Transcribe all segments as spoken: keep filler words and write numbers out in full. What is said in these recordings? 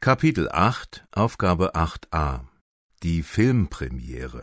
Kapitel acht, Aufgabe acht a. Die Filmpremiere.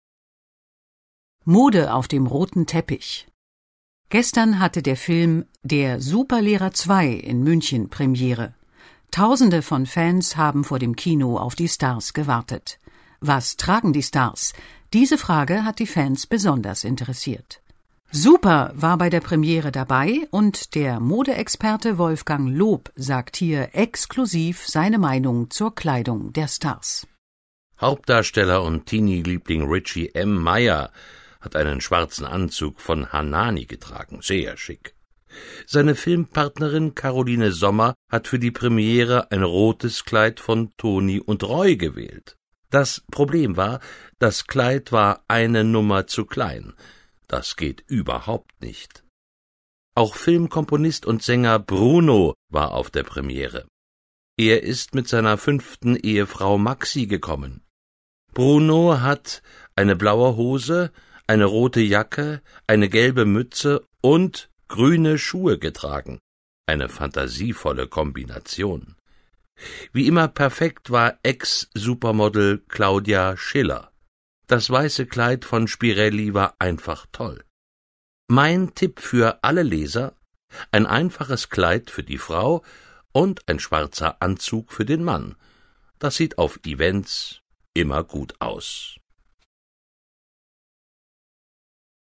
Mode auf dem roten Teppich. Gestern hatte der Film Der Superlehrer zwei in München Premiere. Tausende von Fans haben vor dem Kino auf die Stars gewartet. Was tragen die Stars? Diese Frage hat die Fans besonders interessiert. Super war bei der Premiere dabei und der Modeexperte Wolfgang Lob sagt hier exklusiv seine Meinung zur Kleidung der Stars. Hauptdarsteller und Teenie-Liebling Richie M. Meyer hat einen schwarzen Anzug von Hanani getragen, sehr schick. Seine Filmpartnerin Caroline Sommer hat für die Premiere ein rotes Kleid von Toni und Roy gewählt. Das Problem war, das Kleid war eine Nummer zu klein. Das geht überhaupt nicht. Auch Filmkomponist und Sänger Bruno war auf der Premiere. Er ist mit seiner fünften Ehefrau Maxi gekommen. Bruno hat eine blaue Hose, eine rote Jacke, eine gelbe Mütze und grüne Schuhe getragen. Eine fantasievolle Kombination. Wie immer perfekt war Ex-Supermodel Claudia Schiller. Das weiße Kleid von Spirelli war einfach toll. Mein Tipp für alle Leser: ein einfaches Kleid für die Frau und ein schwarzer Anzug für den Mann. Das sieht auf Events immer gut aus.